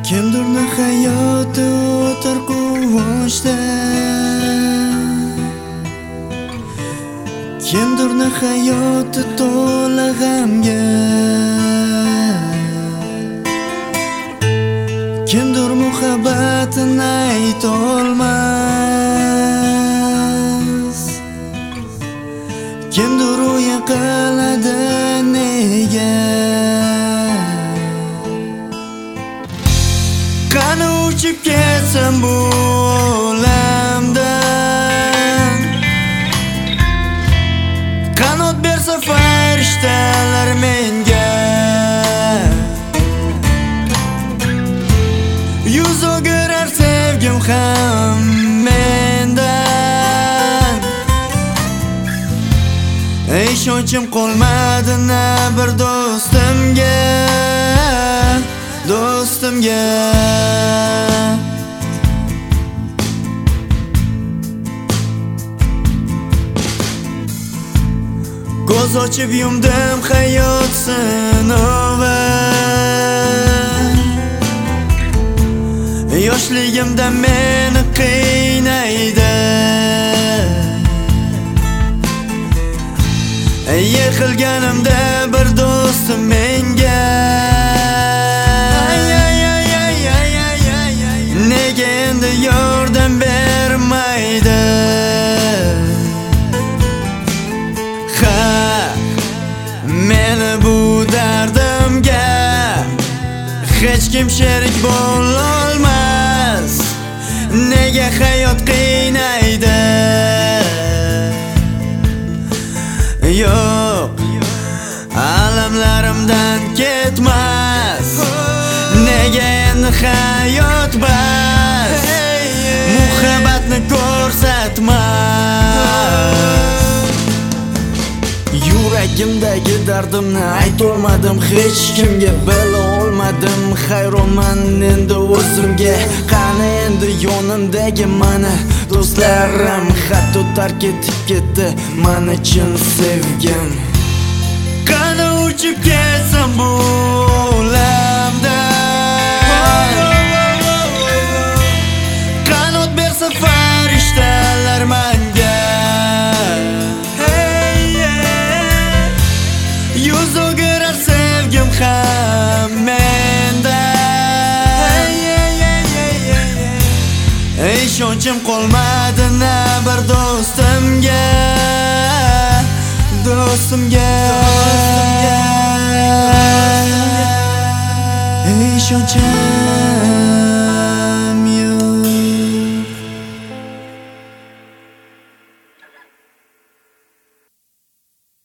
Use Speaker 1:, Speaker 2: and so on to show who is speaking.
Speaker 1: Kimdirni hayoti o'tar quvonchda, kimdirni hayoti to'la g'amga, kimdir muhabbatini aytolmas, kimdir o'yin qiladi nega. Qani uchib ketsam bu olamdan, qanot bersa farishtalar menga, yuz o'girar sevgim ham mendan. Ishonchim qolmadi na bir do'stimga, do'stimga. Ko'z ochib yumdim hayot sinovi, yoshligimda meni qiynaydi, yiqilganimda bir do'stim menga, nega endi yordam bermaydi. Ha, meni bu dardimga hech kim sherik bo'lolmas, nega hayot qiynaydi. Yo'q, alamlarimdan ketmas, nega endi hayot bas, muhabbatni ko'rsatmas. Yuragimdagi dardimni aytolmadim hech kimga, bila olmadim, hayronman endi o'zimga. Qani endi yonimdagi mana do'stlarim, hatto tark etib ketdi meni chin sevgim. Qani uchib ketsam bu olamdan, qanot bersa farishtalar menga, yuz o'girar sevgim ham mendan. Ishonchim qolmadi na bir do'stimga, do'stimga. Ishonchim